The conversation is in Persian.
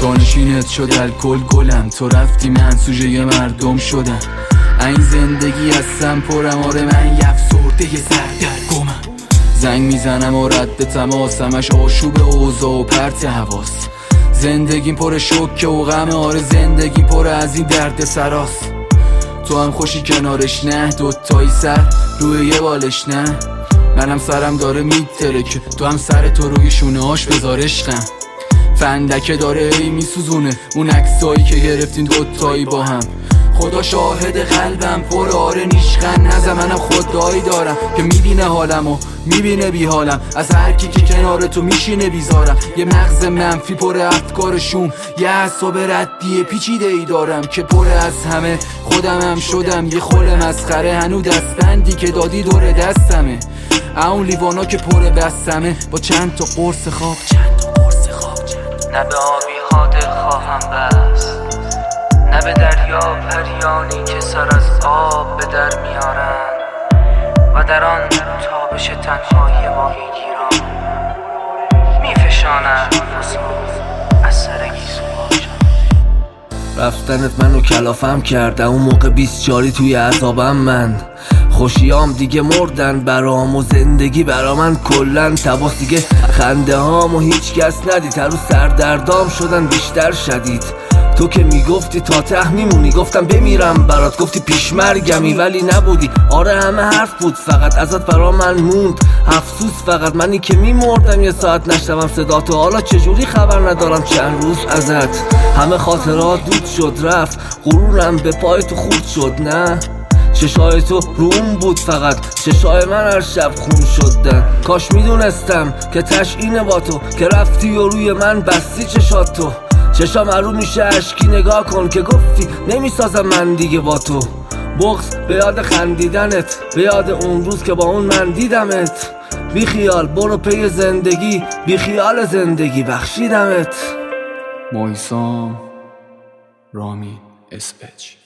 جانشینت شد الکل گلم، تو رفتی من سوژه مردم شدم. این زندگی هستم پرم، آره من یفسرده سردرگمم. زنگ میزنم و رد تماس، همش آشوب اوضاع و پرت حواس. زندگیم پر شوکه و غم، آره زندگی پر از این درد سراست. تو هم خوشی کنارش نه، دوتایی سر روی یه بالش نه. منم سرم داره میترکه، تو هم سر تو روی شونه هاش بذار عشقم. فندکه داره ای میسوزونه اون عکسایی که گرفتین دوتایی با هم. خدا شاهد قلبم پر آره نیشخن نزه، منم خدایی دارم که میبینه حالم و میبینه بی حالم. از هر کی که کنار تو میشینه بیزارم. یه مغز منفی پر افکارشون، یه اعصاب ردیه پیچیده ای دارم که پر از همه خودم هم شدم. یه خل مسخره هنو دستبندی که دادی دور دستمه. اون لیوانا که پر بستمه با چند تا قرص خواب. نه به آبی ها دل خواهم بست، نه به دریا پریانی که سر از آب به در میارن و در آن تابش تنهایی ماهی گیران میفشانن از سر گیسو. رفتنت منو کلافم کرده، اون موقع 20 جاری توی عذابم من. خوشیام دیگه مردن برام و زندگی برا من کلن تباس دیگه. خنده هامو هیچ کس ندید، هر روز سردردام شدن بیشتر شدید. تو که میگفتی تا ته میمونی، گفتم بمیرم برات، گفتی پیشمرگمی ولی نبودی. آره همه حرف بود فقط ازت برا من موند افسوس. فقط منی که میمردم یه ساعت نشنوم صداتو، حالا چجوری خبر ندارم چند روز ازت. همه خاطرات دود شد رفت، غرورم به پای تو خورد شد. نه چشای تو روم بود فقط، چشای من هر شب خون شدن. کاش میدونستم که تش اینه با تو، که رفتی و روی من بستی چشاتو. چشام رو میشه اشکی، نگاه کن که گفتی نمیسازم من دیگه با تو. بغض به یاد خندیدنت، به یاد اون روز که با اون من دیدمت. بی خیال برو پی زندگی، بی خیال زندگی بخشیدمت. محسام رامین اسپچ